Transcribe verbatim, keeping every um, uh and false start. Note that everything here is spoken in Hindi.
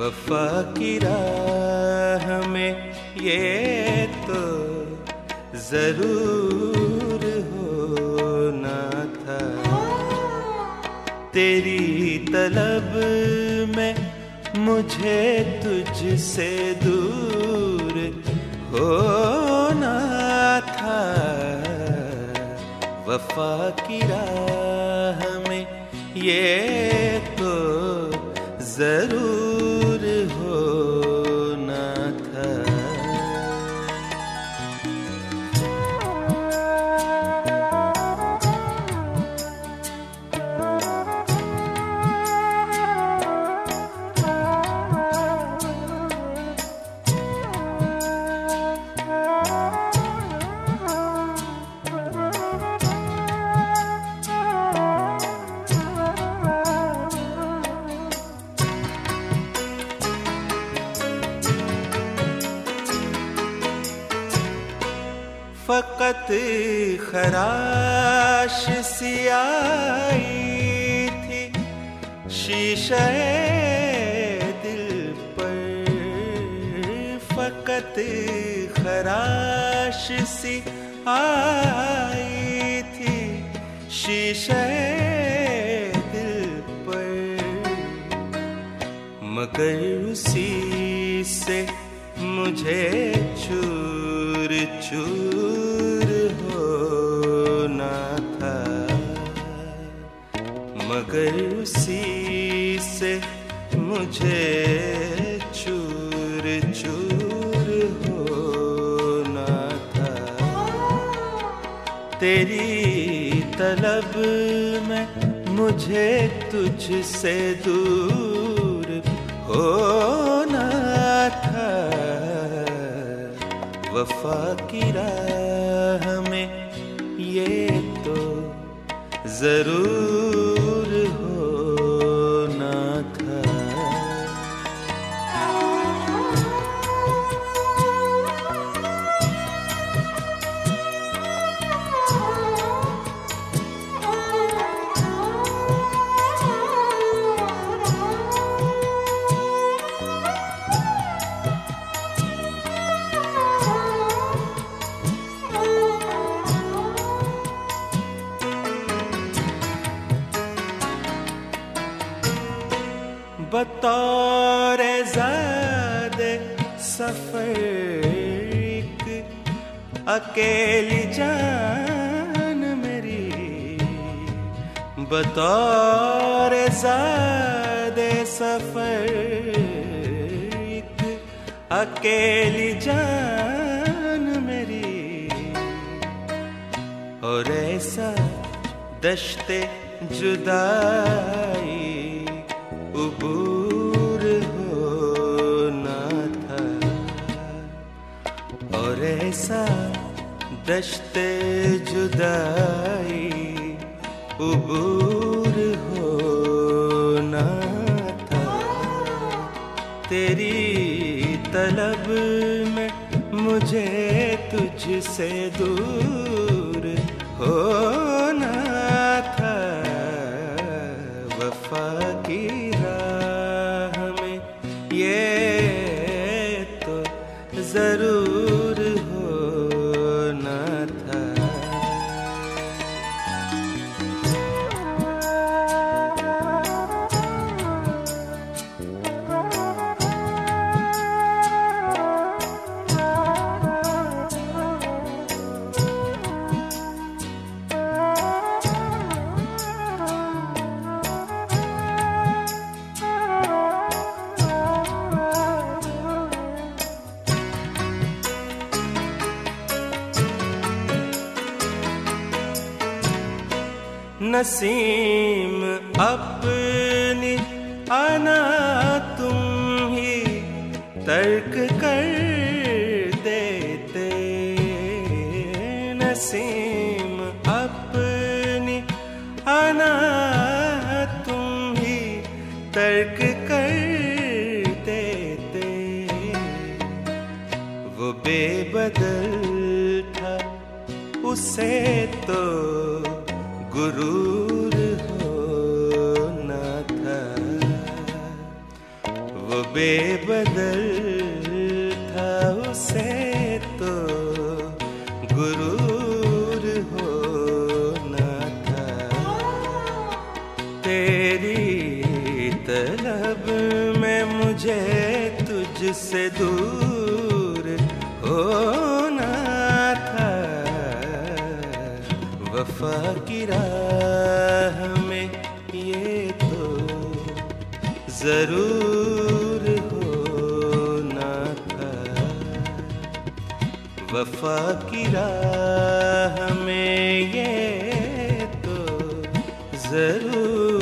वफा की राह में ये तो जरूर होना था। तेरी तलब में मुझे तुझसे दूर होना था। वफा की राह में ये तो जरूर होना था। फ़क़त खराश सी आई थी शीशे दिल पर। फ़क़त खराश सी आई थी शीशे दिल पर। मगर उसी से मुझे चूर चूर होना था। मगर उसी से मुझे चूर चूर होना था। तेरी तलब में मुझे तुझसे दूर होना था। वफा की राह में ये तो जरूर होना था। बतौर ज़ादे सफ़र एक अकेली जान मेरी। बतौर ज़ादे सफ़र एक अकेली जान मेरी। और ऐसा दश्ते जुदाई उबूर होना था। और ऐसा दश्ते जुदाई उबूर होना था। तेरी तलब में मुझे तुझसे दूर होना था। वफा की राह में ये तो जरूर होना था। नसीम अपनी आना तुम ही तर्क कर देते। नसीम अपनी आना तुम ही तर्क कर देते। वो बेबदल था उसे तो गुरूर होना था। वो बेबदल था उसे तो गुरूर होना था। तेरी तलब में मुझे तुझसे दूर होना था। वफा की राह में ये तो जरूर होना था। वफा की राह में ये तो जरूर